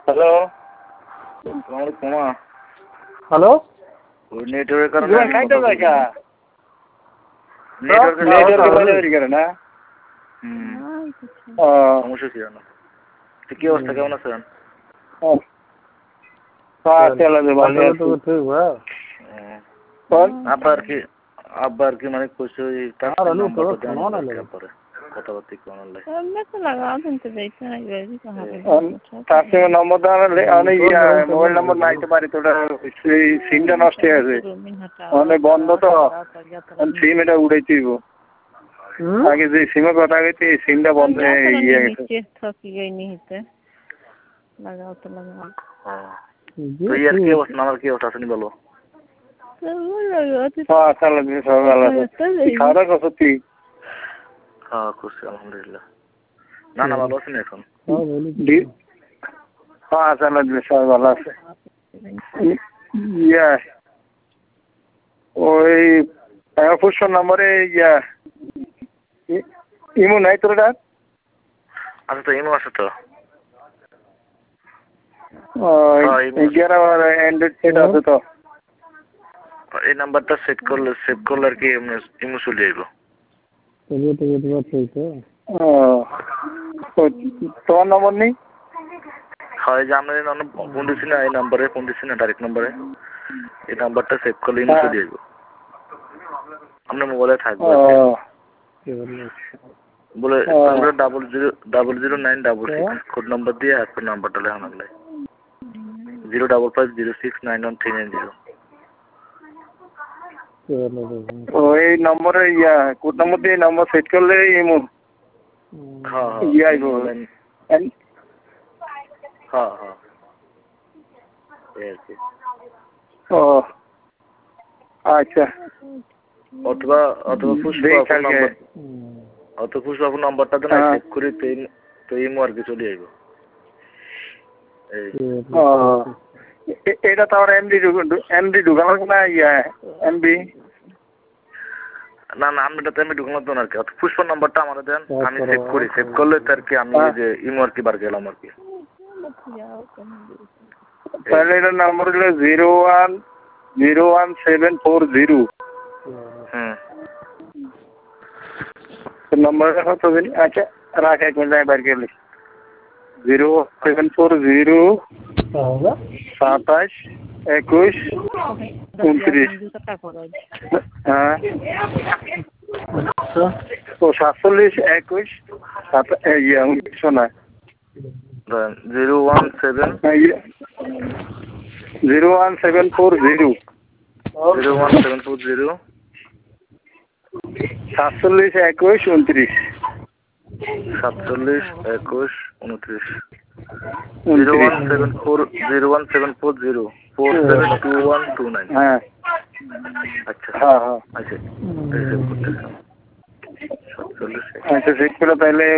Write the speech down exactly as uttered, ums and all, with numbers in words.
Hello তোমার তোমা hello ওই নেটওয়ার্কের কারণে জীবন খাইতে দেখা নেটওয়ার্কের নেটওয়ার্কের বাইরে বেরিয়ে গেল না হুম ও সমস্যা ছিল না তো কি অবস্থা কেমন আছেন ও আচ্ছা লাগে ভালো তো ঠিক ভাই কোন আব্বার কি আব্বার কি মানে কইছে ওই আর কাছে আলু তো নাম্বারটা শোনো না দেন লাগে। পরে কথাবার্তা কোন লাগে मैं तो लगा देते देखते हैं गैरी कहाँ पे তার নম্বর দাঁড়ালে অনেক মোবাইল নম্বর নাইতে পারি তোটা সেই সিমটা নষ্ট হয়ে আছে অনেক বন্ধ তো সিম এটা উড়াই দিব আগে যে সিমের কথা গেছে এই সিমটা বন্ধ হয়ে ইয়ে গেছে थकी गई नहीं थे लगाओ तो लगाओ তো ইয়ার কি অবস্থা আমার কি অবস্থা শুনি বলো হ্যাঁ চালা দিন সব ভালো আছে খাওয়া দাওয়া করছো তুই হ্যাঁ খুশি আলহামদুলিল্লাহ না না ভালো আছেন এখন হ্যাঁ চালা দিন সব ভালো আছে ইয়া ওই পুষ্প নম্বরে ইয়া ইমো নাই তোর এটা আচ্ছা তো ইমো আছে তো এগারো অ্যান্ড্রয়েড সেট আছে তো এই নাম্বারটা সেট করলে সেভ করলে আর কি ইমো চলে যাইব তোমার নম্বর নেই হয় যে আমরা ফোন দিচ্ছি না এই নাম্বারে ফোন দিচ্ছি না ডাইরেক্ট নাম্বারে এই নাম্বারটা সেভ করলে ইমো চলে যাইব আপনার মোবাইলে থাকবে বলে double zero double zero nine double six code number দিয়ে আপনার নাম্বারটা লেখানো লাগবে zero double five zero six nine one three nine zero ওই নম্বরে ইয়া কোড নম্বর দিয়ে নম্বর সেট করলে ইমো হ্যাঁ ইয়ে আইব হ্যাঁ হ্যাঁ এই আর কি ও আচ্ছা অথবা অথবা পুষ্প নাম্বার অত পুষ্প নাম্বারটা তো না সেভ করে তো ইমো আর কি চলে যাইব এটা তো আমার এমডি এমডি ঢুকানো না ইয়া এমডি না না আমি এটা তো আমি ঢুকানো তো না আর কি পুষ্প নাম্বারটা আমাদের দেন আমি সেভ করি সেভ করলে তো আর কি আমি যে ইমো আর কি বার গেলাম আর কি তাহলে এটার নাম্বার হলো zero one zero one seven four zero হুম নম্বরটা কত দিন আচ্ছা রাখ এক মিনিট বার গেলে জিরো সেভেন ফোর জিরো সাতাশ একুশ উনত্রিশ হ্যাঁ ও সাতচল্লিশ একুশ ইয়ে উনত্রিশ না zero one seven zero one seven four zero zero one seven four zero সাতচল্লিশ একুশ উনত্রিশ সাতচল্লিশ একুশ উনত্রিশ zero one seven four zero one seven four zero four seven two one two nine হ্যাঁ আচ্ছা হ্যাঁ হ্যাঁ আচ্ছা সাতচল্লিশ আচ্ছা ঠিক করে তাহলে